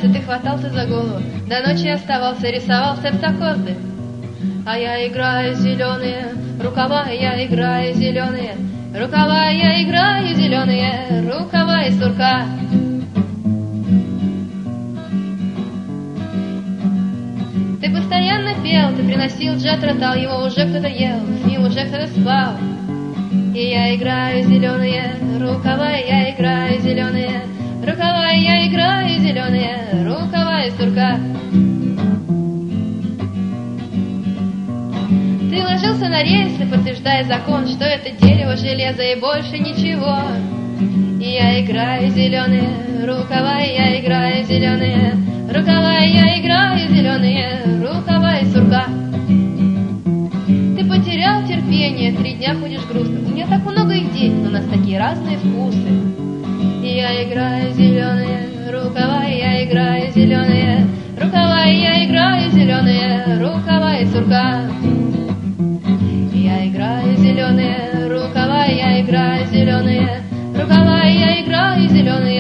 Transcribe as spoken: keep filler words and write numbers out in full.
нравится, ты хватался за голову, до ночи оставался, рисовал септаккорды. А я играю зеленые рукава, я играю зеленые рукава, я играю зеленые рукава из сурка. Ты постоянно пел, ты приносил джет-ротал, его уже кто-то ел, с ним уже кто-то спал. И я играю зеленые рукава, я играю зеленые рукава, я играю зеленые рукава из сурка. Ты ложился на рельсы, подтверждая закон, что это дерево, железо и больше ничего. И я играю зеленые рукава, я играю зеленые рукава, я играю зеленые рукава из сурка. Ты потерял терпение, три дня ходишь грустно. У меня так много идей, но у нас такие разные вкусы. И я играю зеленые рукава, я играю зеленые рукава, я играю зеленые рукава из сурка. Я играю зеленые рукава, я играю зеленые рукава, я играю зеленые